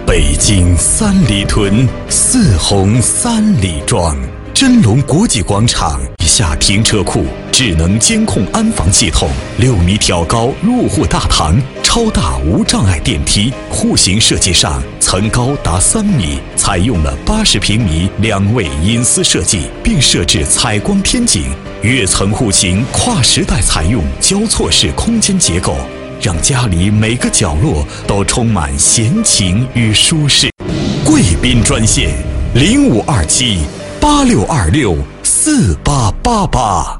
北京三里屯四红三里庄，真龙国际广场地下停车库，智能监控安防系统，6米挑高入户大堂，超大无障碍电梯，户型设计上层高达3米，采用了80平米2卫隐私设计，并设置采光天井，跃层户型跨时代采用交错式空间结构，让家里每个角落都充满闲情与舒适。贵宾专线：052786264888。